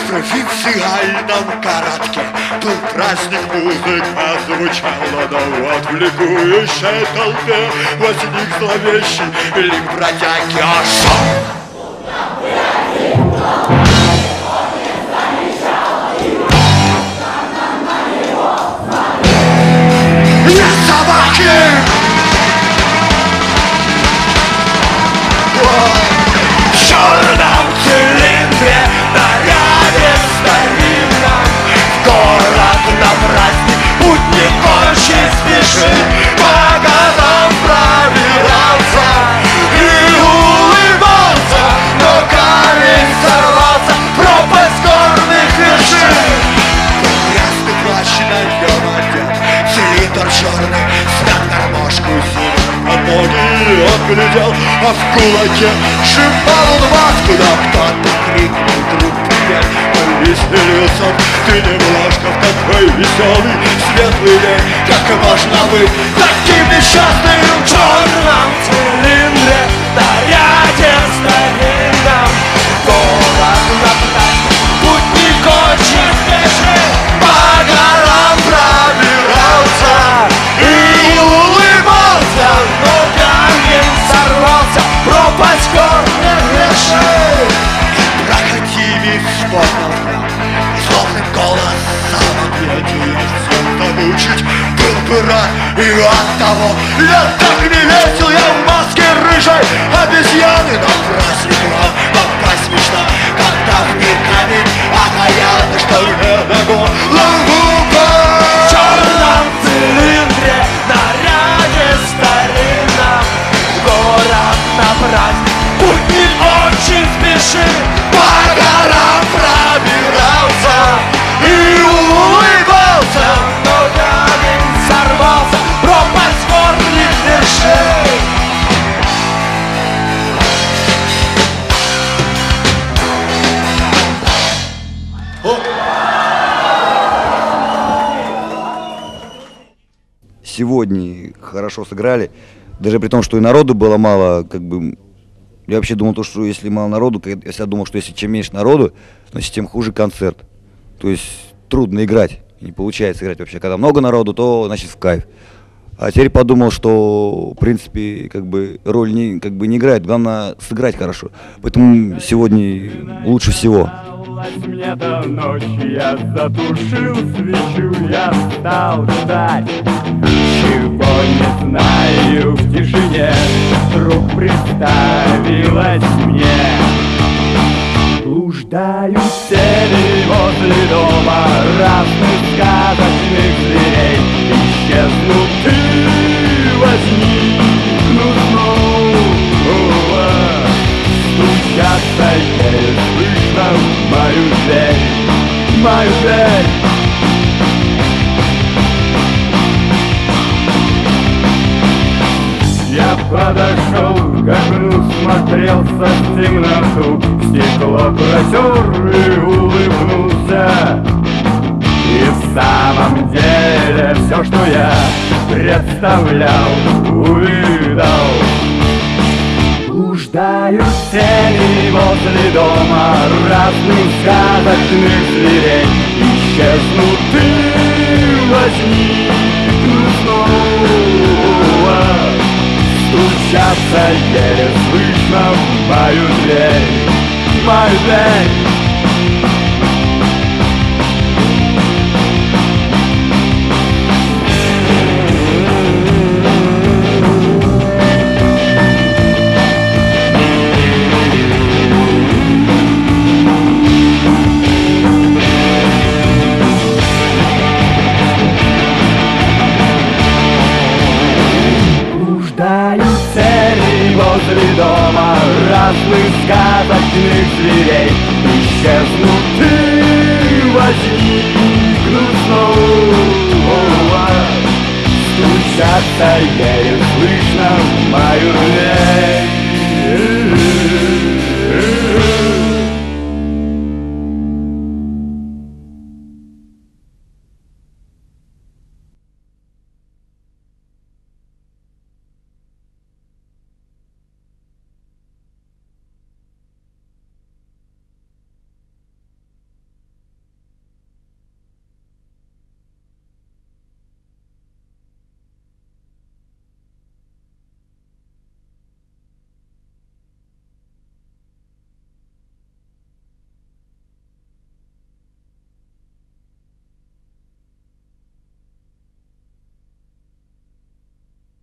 провинциальном городке был праздник, музыка звучала, но вот в ликующей толпе возник зловещий лик бродяги Ашот. Нет собаки! В черном цилиндре, наряде старинном, в город на праздник путник очень спешит, по годам пробирался и улыбался, но камень сорвался, пропасть горных вершин. Грязный плащ на нем одет, цилиндр черный, свят гармошку синим под ноги он глядел, а в кулаке сжимал он маску, да кто-то крикнул: друг, привет, повеселился. Ты немножко в такой веселый, светлый день, как можно быть таким несчастным? В черном цилиндре, наряде старинном, город на праздник путник очень спешит, по горам пробирался и улыбался, но камень сорвался, пропасть горных вершин. Проходили, вспомнил я, злобный голос самоглядия всем мучить был бы рад, и оттого я так не весел, я в маске рыжей обезьяны. На праздник вам попасть смешно, когда в мир камень окаянный, что мне на голову в черном цилиндре, наряде старинном, город на праздник путник очень спешит, по горам пробирался и улыбался, но камень сорвался, пропасть горных вершин. Сегодня хорошо сыграли, даже при том, что и народу было мало, как бы. Я вообще думал, что если мало народу, я всегда думал, что если чем меньше народу, значит тем хуже концерт. То есть трудно играть, не получается играть вообще. Когда много народу, то значит в кайф. А теперь подумал, что в принципе как бы роль не играет, главное сыграть хорошо. Поэтому сегодня лучше всего. Мне-то ночь, я затушил свечу, я стал ждать, чего не знаю в тишине, вдруг представилось мне. Блуждают тени возле дома разных сказочных зверей, исчезнут и возникнут снова, стучатся еле слышно в мою дверь, мою дверь. Я подошел к окну, смотрелся в темноту, стекло протер и улыбнулся. И в самом деле все, что я представлял, увидал. Блуждают тени возле дома разных сказочных зверей, исчезнут и возникнут снова, стучатся еле слышно в мою дверь, мою дверь. Возле дома разных сказочных зверей, исчезнут и возникнут снова, стучатся еле слышно в мою дверь.